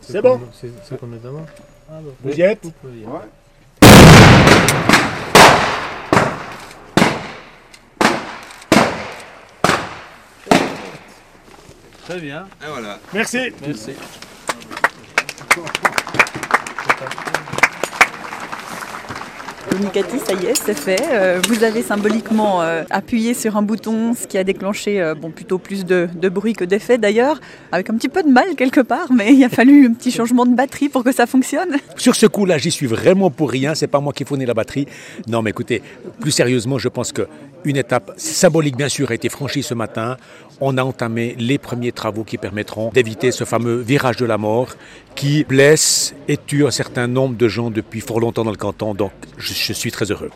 C'est bon. C'est qu'on est devant. Vous y êtes? Ouais. Très bien. Et voilà. Merci. Merci. Nicati, ça y est, c'est fait. Vous avez symboliquement appuyé sur un bouton, ce qui a déclenché plutôt plus de bruit que d'effet d'ailleurs, avec un petit peu de mal quelque part, mais il a fallu un petit changement de batterie pour que ça fonctionne. Sur ce coup-là, j'y suis vraiment pour rien. C'est pas moi qui ai fourni la batterie. Non, mais écoutez, plus sérieusement, je pense qu'une étape symbolique, bien sûr, a été franchie ce matin. On a entamé les premiers travaux qui permettront d'éviter ce fameux virage de la mort qui blesse et tue un certain nombre de gens depuis fort longtemps dans le canton. Donc, je suis très heureux.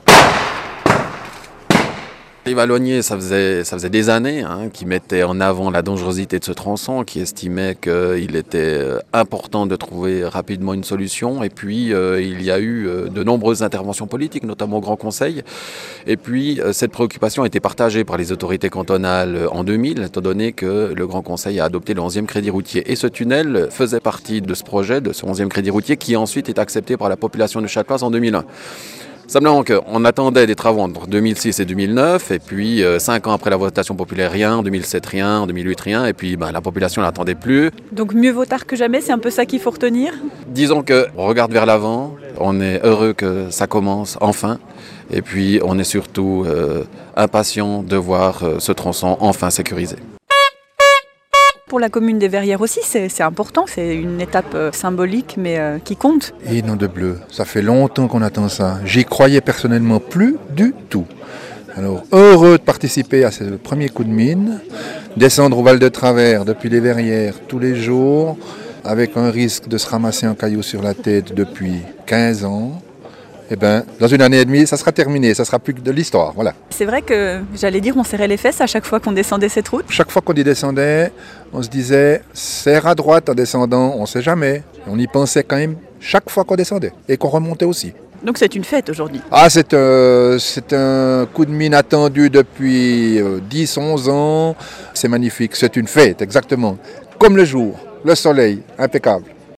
Les Vallonniers, ça faisait des années qu'ils mettaient en avant la dangerosité de ce tronçon, qui estimaient qu'il était important de trouver rapidement une solution. Et puis, il y a eu de nombreuses interventions politiques, notamment au Grand Conseil. Et puis, cette préoccupation a été partagée par les autorités cantonales en 2000, étant donné que le Grand Conseil a adopté le 11e crédit routier. Et ce tunnel faisait partie de ce projet, de ce 11e crédit routier, qui ensuite est accepté par la population de Châteloise en 2001. Simplement qu'on attendait des travaux entre 2006 et 2009, et puis 5 ans après la votation populaire, rien, en 2007, rien, en 2008, rien, et puis la population ne l'attendait plus. Donc mieux vaut tard que jamais, c'est un peu ça qu'il faut retenir. Disons qu'on regarde vers l'avant, on est heureux que ça commence enfin, et puis on est surtout impatient de voir ce tronçon enfin sécurisé. Pour la commune des Verrières aussi, c'est important, c'est une étape symbolique mais qui compte. Et nom de bleu, ça fait longtemps qu'on attend ça. J'y croyais personnellement plus du tout. Alors, heureux de participer à ce premier coup de mine, descendre au Val de Travers depuis les Verrières tous les jours, avec un risque de se ramasser un caillou sur la tête depuis 15 ans. Eh bien, dans une année et demie, ça sera terminé, ça sera plus que de l'histoire, voilà. C'est vrai que, j'allais dire, on serrait les fesses à chaque fois qu'on descendait cette route. Chaque fois qu'on y descendait, on se disait, serre à droite en descendant, on ne sait jamais. On y pensait quand même chaque fois qu'on descendait et qu'on remontait aussi. Donc c'est une fête aujourd'hui. Ah, c'est un coup de mine attendu depuis 10-11 ans. C'est magnifique, c'est une fête, exactement. Comme le jour, le soleil, impeccable.